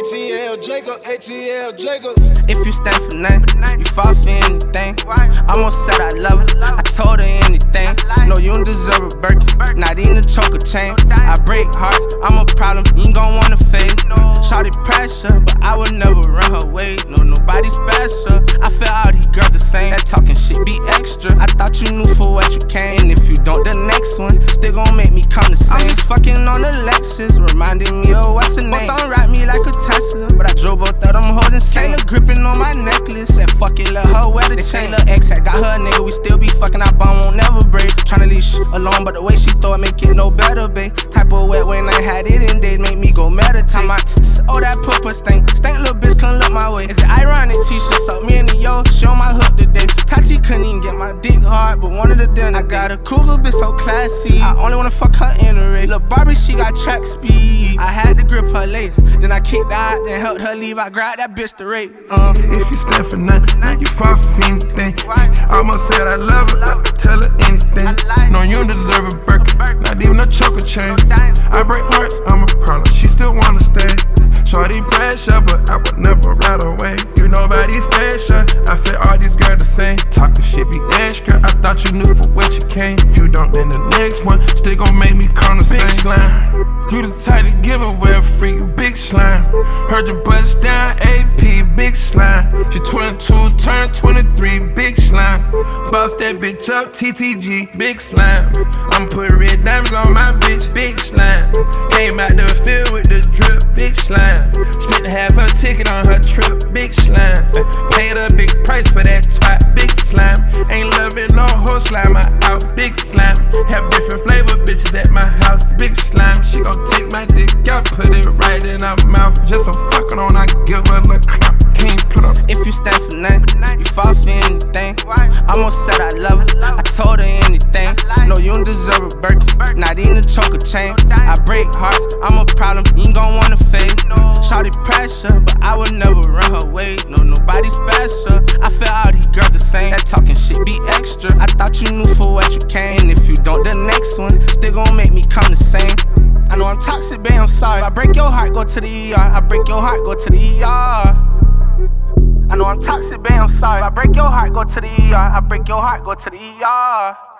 ATL Jacob, ATL Jacob. If you stand for nothing, you fall for anything. Almost said I love her, I told her anything. No, you don't deserve a Birkin, not even a choker chain. I break hearts, I'm a problem, you ain't gon' wanna fade. Shawty pressure, but I would never run her way. No, nobody special, I feel all these girls the same. That talking shit be extra, I thought you knew for what you came. And if you don't, the next one still gon' make me come the same. I'm just fucking on the Lexus, reminding me of what's her name. Both don't ride me like a Tesla, but I drove both of them hoes insane. Kayla gripping on my necklace, said fuck it, let her wear the chain. Lil' ex had got her nigga, we still be fucking, our bond won't never break. Tryna leave shit alone, but the way she throw it make it no better, babe. Type of wet when I had it in days, make me go meditate. My oh that purple stink little bitch couldn't look my way. Is it ironic? T-shirt suck me in the yo, show my hook today. Tati couldn't even get my dick hard, but wanted to dinner. I got a cougar bitch so classy, I only wanna fuck her in a race. Lil' Barbie, she got track speed, I had to grip her lace. Then I kicked her out, then helped her leave, I grabbed that bitch to rape. If you stand for nothing, you fall for anything. Almost said I love her, I tell her anything. No, you don't deserve a Birkin, not even a choker chain. I break hearts, I'm a problem, she still wanna stay. Shorty pressure, but I would never ride away. You nobody special, I feel all these girls the same. Talking shit be extra, I thought you knew for what you came. If you don't, then the next one still gon' make me come the same. Big slime, you the type to give away a freak, big slime. Heard your bust down, AP, big slime. She 22, turn 23, big slime. Boss that bitch up, TTG, big slime. I'm putting red diamonds on my bitch, big slime. Came out the field with the drip, big slime. Spent half her ticket on her trip, big slime. Paid a big price for that twat, big slime. Ain't loving no whole slime, I out, big slime. Have different flavor bitches at my house, big slime. She gon' take my dick out, put it right in her mouth. Just for fucking on, I give her a clap. Can't put up. If you stand for nothing, you fall for anything. Almost said I love her, I told her anything. No, you don't deserve a Birkin, not even a choker chain. I break hearts, I'm a problem, you ain't gon' wanna fade. Shawty pressure, but I would never run her way. No, nobody special, I feel all these girls the same. That talking shit be extra, I thought you knew for what you came. And if you don't, the next one still gon' make me come the same. I know I'm toxic, babe, I'm sorry. If I break your heart, go to the ER. I break your heart, go to the ER. I know I'm toxic, babe, I'm sorry. If I break your heart, go to the ER. I break your heart, go to the ER.